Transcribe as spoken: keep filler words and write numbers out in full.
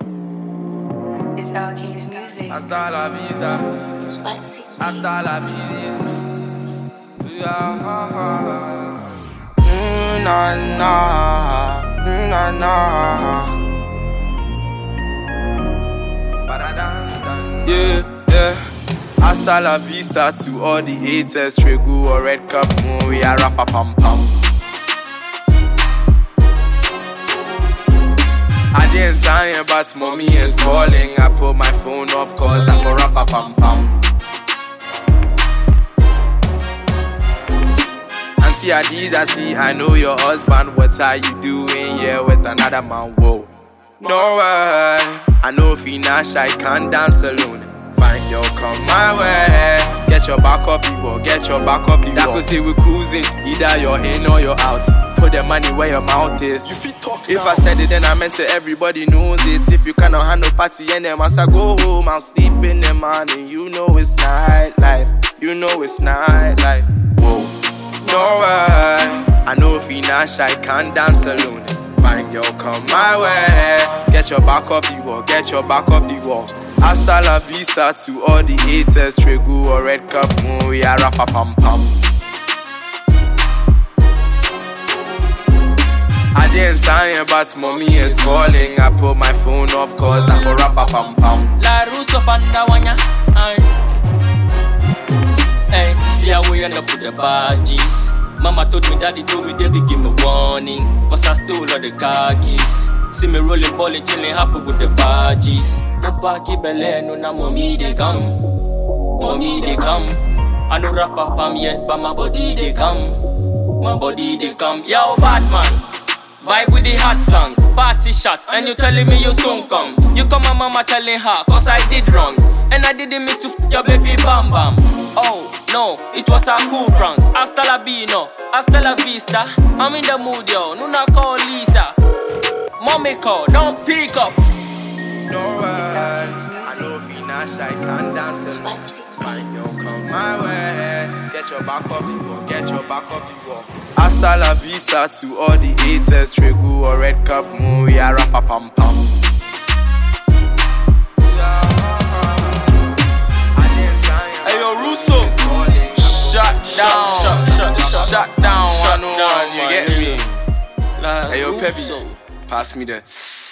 It's Al Keys music. Hasta la vista. Hasta la vista. Yeah. Mm, na na. Mm, na na. Ba-da-dun-dun. Yeah, yeah. Hasta la vista to all the haters. Tregu or red cup moon. We are rappa pam pam. I didn't sign it, but mommy is calling. I put my phone off cause I for rappa pam pam. Auntie Adidas, see, I know your husband. What are you doing here with another man? Whoa. No way. I know Finash, I can't dance alone. Fine, yo, come my way. Get your back off the wall, get your back off the wall. That could say we're cruising, either you're in or you're out. Put the money where your mouth is. You feel talk If now. I said it, then I meant it, everybody knows it. If you cannot handle party and them as I go home, I'll sleep in the morning. You know it's nightlife, you know it's nightlife. Whoa, no way. I know Finash, I can't dance alone. Fine, yo, come my way. Get your back off the wall, get your back off the wall. Hasta la vista to all the haters. Tregu or red cup moon, we are rappa pam pam. I didn't sign it, but mommy is calling. I put my phone off cause I for rappa pam pam. La Russo Pandawanya. Hey, see how we end up with the badges. Mama told me, daddy told me, they be give me warning. Cause I stole all the car keys. See me rolling, balling, chilling, happy with the badges. No party belle, no na mommy they come. Mommy they come. I no rap up am yet, but my body they come. My body they come. Yo, bad man. Vibe with the hot song, party shot, and you telling me you soon come. You come my mama telling her, cause I did wrong. And I didn't mean to f your baby bam bam. Oh, no, it was a cool prank. Hasta la bino, hasta la vista. I'm in the mood, yo, Nuna call Lisa. Mommy call, don't pick up. No way, I know Finash, I can't dance alone. Fine, yo, come my way. Get your back off the wall, get your back off the wall. Hasta la vista to all the haters. Tregu or red cup moon, we are rappa pam pam. Hey yo, Russo, shut down, shut, shut, shut, shut down, one on one, you get me? Hey yo, Peppy, pass me the.